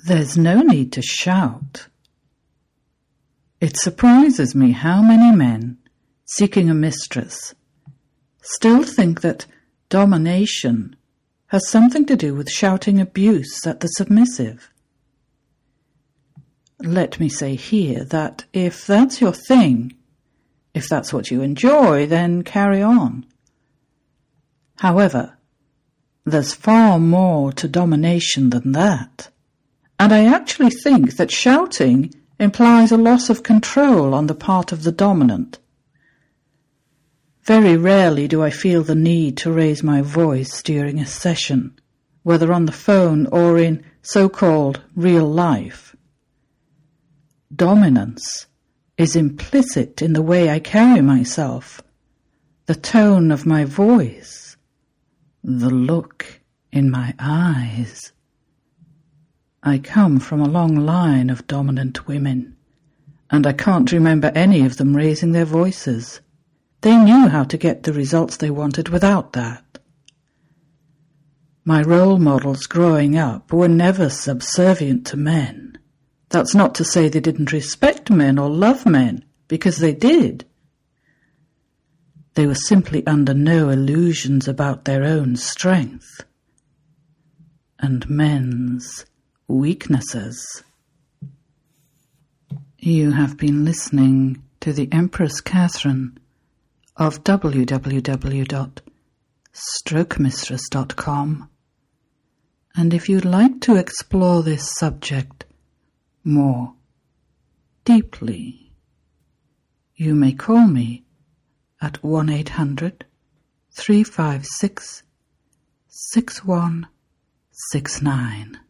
There's no need to shout. It surprises me how many men, seeking a mistress, still think that domination has something to do with shouting abuse at the submissive. Let me say here that if that's your thing, if that's what you enjoy, then carry on. However, there's far more to domination than that, and I actually think that shouting implies a loss of control on the part of the dominant. Very rarely do I feel the need to raise my voice during a session, whether on the phone or in so-called real life. Dominance is implicit in the way I carry myself, the tone of my voice, the look in my eyes. I come from a long line of dominant women, and I can't remember any of them raising their voices. They knew how to get the results they wanted without that. My role models growing up were never subservient to men. That's not to say they didn't respect men or love men, because they did. They were simply under no illusions about their own strength and men's weaknesses. You have been listening to the Empress Catherine of www.strokemistress.com, and if you'd like to explore this subject more deeply, you may call me at 1-800-356-6169.